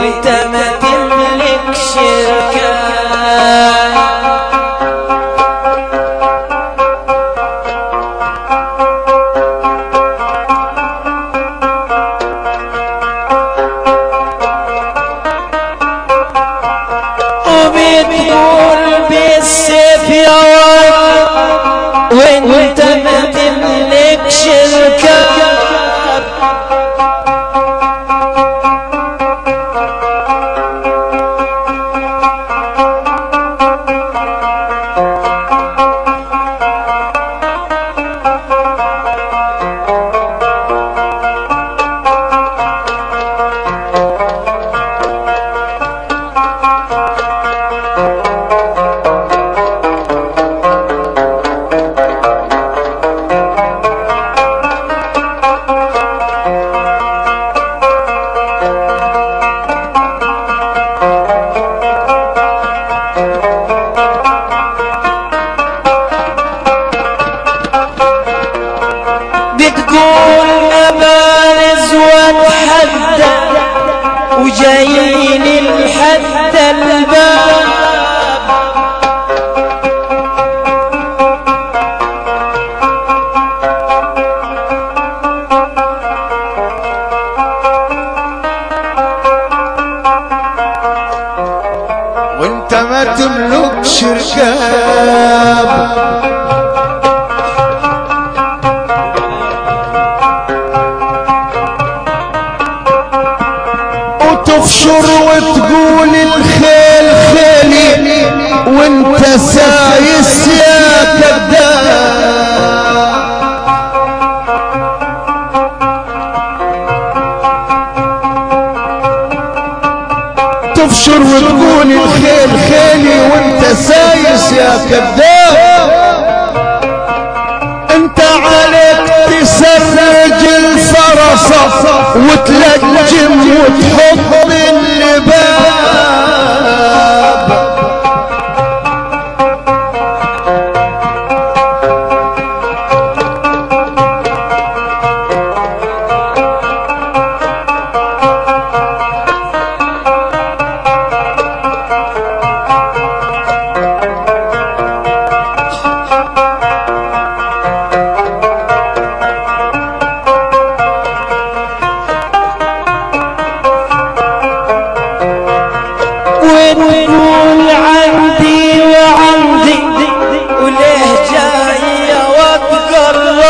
وانت ما تملكش ركاب. وبتقول بالسيف يا ولد وانت ما تملكش ركاب. بتقول مبارز واتحدى وجايين لحد الباب. وانت ما تملكش ركاب. وتفشر وتقول الخيل خيلي وانت سايس يا كذاب. تفشر وتقول الخيل خيلي وانت سايس يا كذاب. انت عليك تسرج الفرس وتلجم وتحط اللباب. وتقول عندي وعندي وليه جاية وتقرب.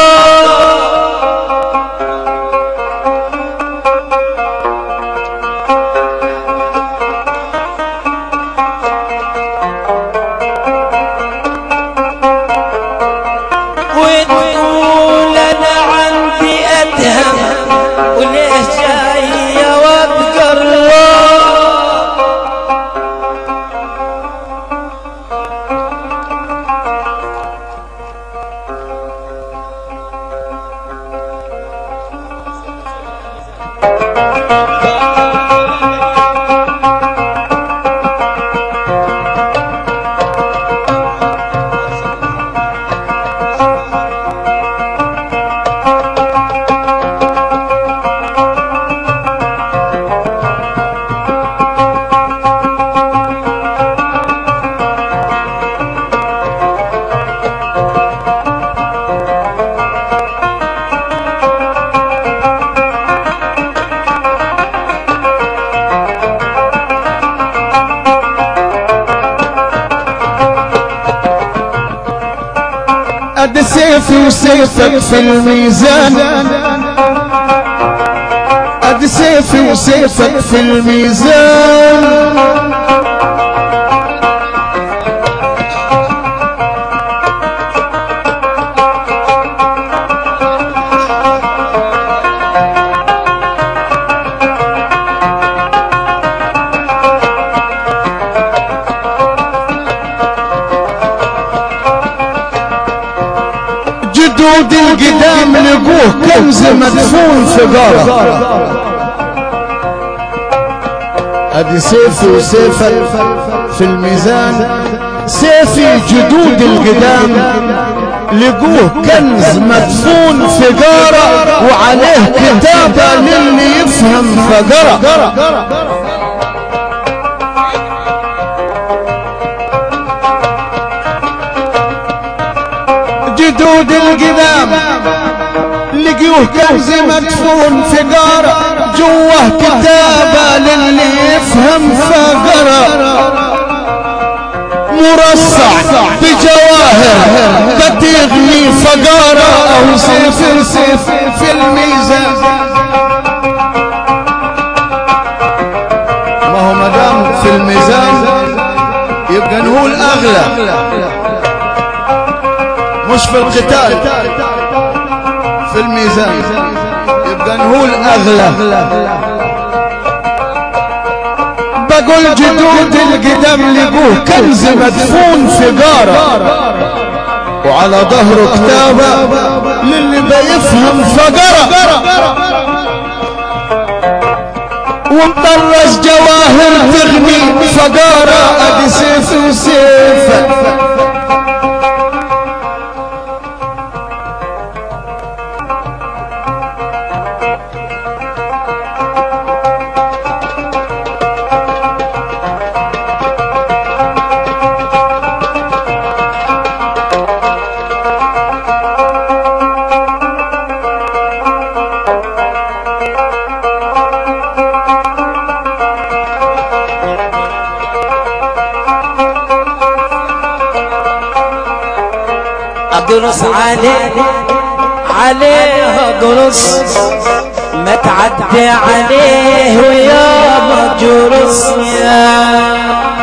وتقول انا عندي ادهم وليه جاية وتقرب. قد سيفي وسيفك في الميزان. قد سيفي وسيفك في الميزان. جدود القدام لقوه كنز مدفون في غارة. ادي سيفي وسيفك في الميزان. سيفي جدود القدام لقوه كنز مدفون في غارة وعليه كتابة للي يفهم فقرة. جدود القدام لقيوه كنز مدفون في قارة جوه كتابة للي يفهم فقرة مرصع بجواهر بتغني فقارة أو سيف في الميزان. ما هو مدام في الميزان يبقى نقول أغلى مش في القتال في الميزان يبقى نقول أغلى. بقول جدود القدم لقوه كنز مدفون في قارة وعلى ظهره كتابة للي بيفهم فقرة ومطرز جواهر تغني فقارة ادي سيف وسيف. اقرص عليه اقرص ما تعدي عليه ويا مجرص يا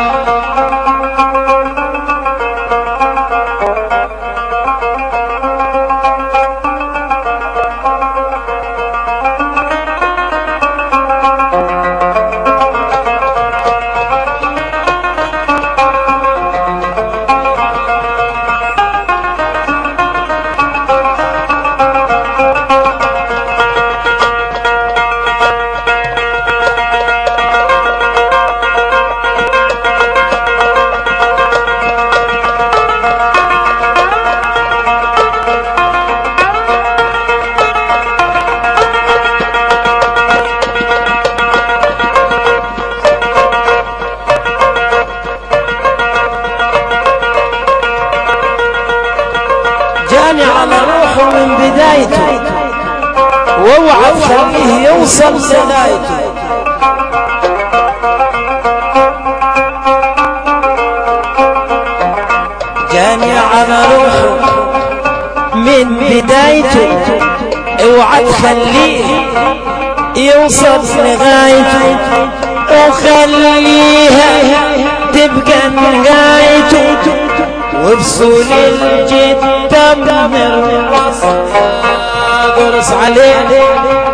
من بدايته واوعى تخليه يوصل لغايته. جاني على روحه من بدايته اوعى تخليه يوصل لغايته وخليها تبقى نهايته وبصول الجد تمر قرص عليه.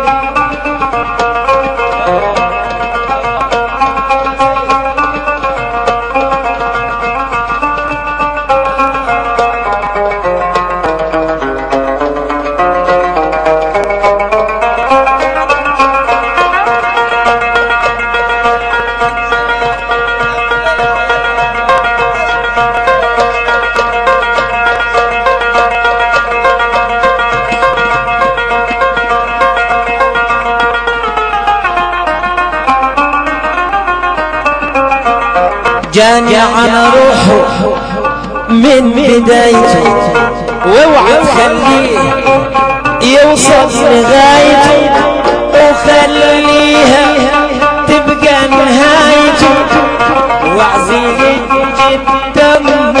جاني على روحه من بدايته واوعى تخليه يوصل لغايته وخليها تبقى نهايته وعزيز جدا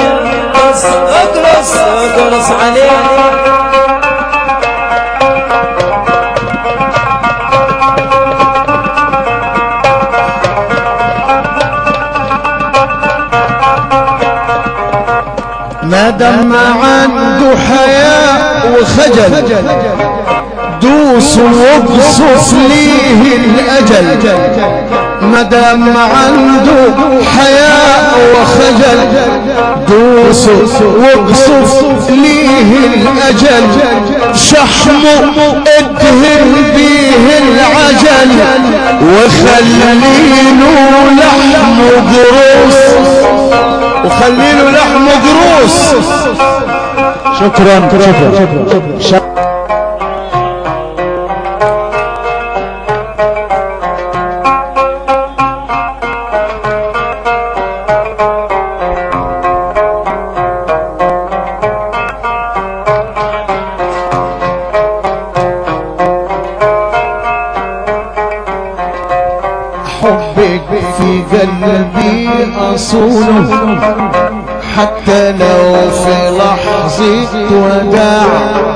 اقرص عليه. ما دام عنده حياء وخجل دوس واقصص ليه الأجل. ما دام عنده حياء وخجل دوس واقصص ليه الأجل. شحمه ادهن بيه العجل وخليله لحمه قروس وخليله لحمه قروس. شكرا. في قلبي أصونه، حتى لو في لحظة وداع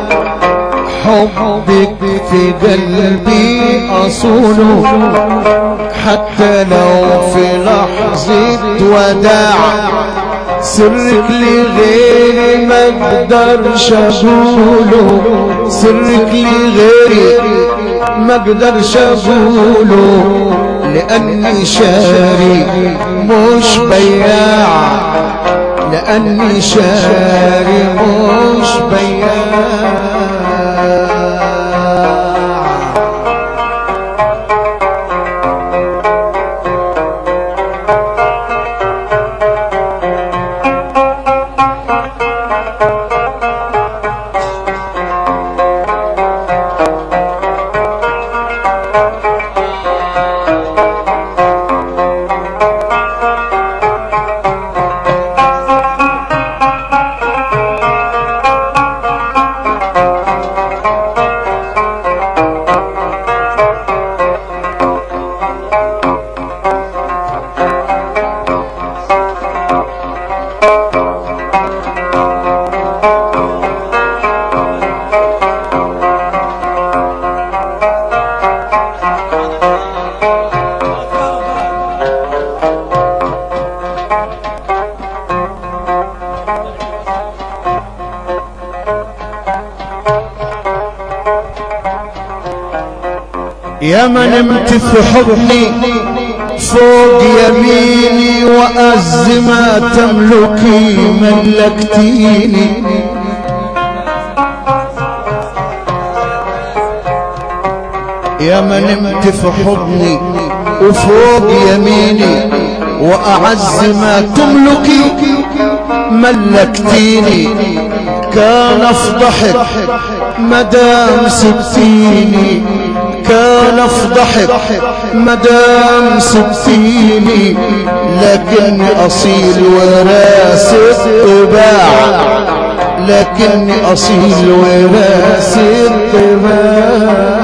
حبك في قلبي أصونه، حتى لو في لحظة وداع سرك لغيري ما اقدرش اقوله، سرك لغيري ما اقدرش اقوله، لاني شاري مش بياع، لاني شاري مش بياع. يا من نمت في حضني فوق يميني وأز ما تملكي ملكتيني، يا من نمت في حضني وفوق يميني وأعز ما تملكي ملكتيني، كان افضحك مدام سبتيني، كان افضحك مدام سبتيني، لكني اصيل وراث الطباع، لكني اصيل وراث الطباع.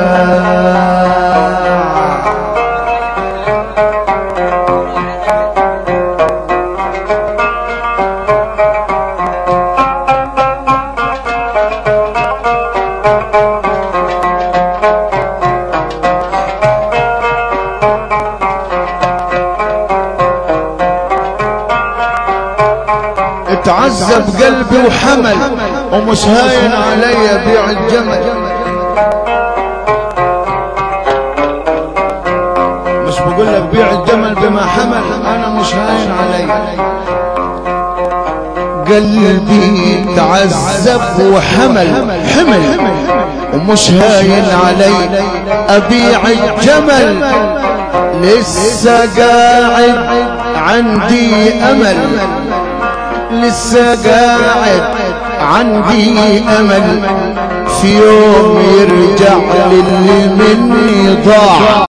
اتعذب قلبي وحمل ومش هاين علي بيع الجمل، مش بقول لك بيع الجمل بما حمل، انا مش هاين علي. قلبي تعذب وحمل ومش هاين علي، ابيع الجمل لسه قاعد عندي امل، لسه قاعد عندي امل في يوم يرجع للي مني ضاع.